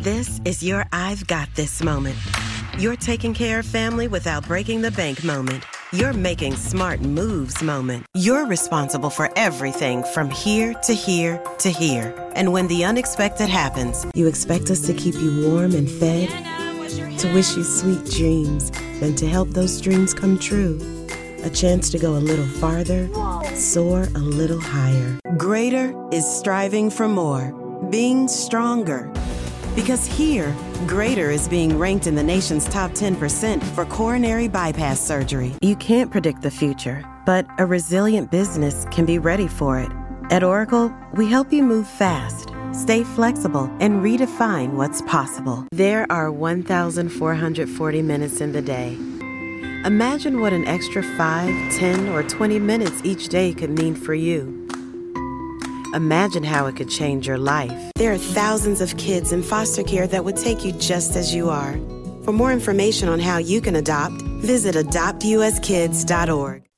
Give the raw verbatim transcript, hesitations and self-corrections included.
This is your I've got this moment. You're taking care of family without breaking the bank moment. You're making smart moves moment. You're responsible for everything from here to here to here. And when the unexpected happens, you expect us to keep you warm and fed, to wish you sweet dreams, and to help those dreams come true. A chance to go a little farther, soar a little higher. Greater is striving for more, being stronger. Because here, Greater is being ranked in the nation's top ten percent for coronary bypass surgery. You can't predict the future, but a resilient business can be ready for it. At Oracle, we help you move fast, stay flexible, and redefine what's possible. There are one thousand four hundred forty minutes in the day. Imagine what an extra five, ten, or twenty minutes each day could mean for you. Imagine how it could change your life. There are thousands of kids in foster care that would take you just as you are. For more information on how you can adopt, visit adopt u s kids dot org.